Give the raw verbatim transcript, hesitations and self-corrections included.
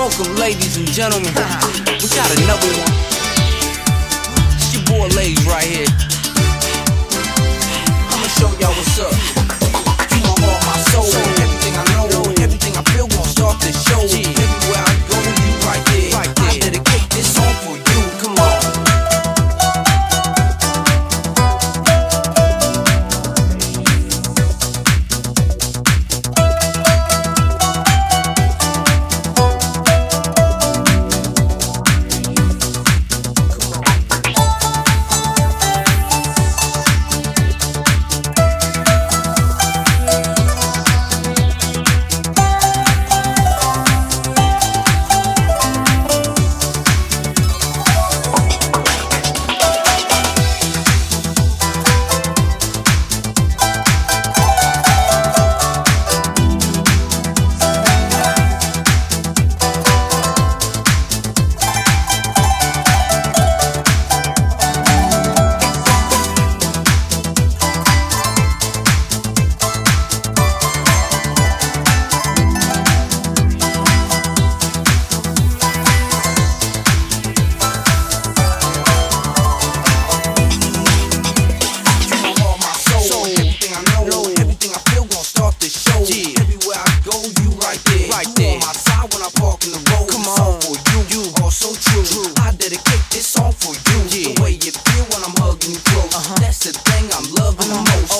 Welcome, ladies and gentlemen. We got another one. It's your boy Lays right here. I'ma show y'all what's up. You my heart, my soul, everything I know, everything I feel gon' start to show. Everywhere I go, you right there. I dedicate this song for you. Come on. That's the thing I'm loving the most.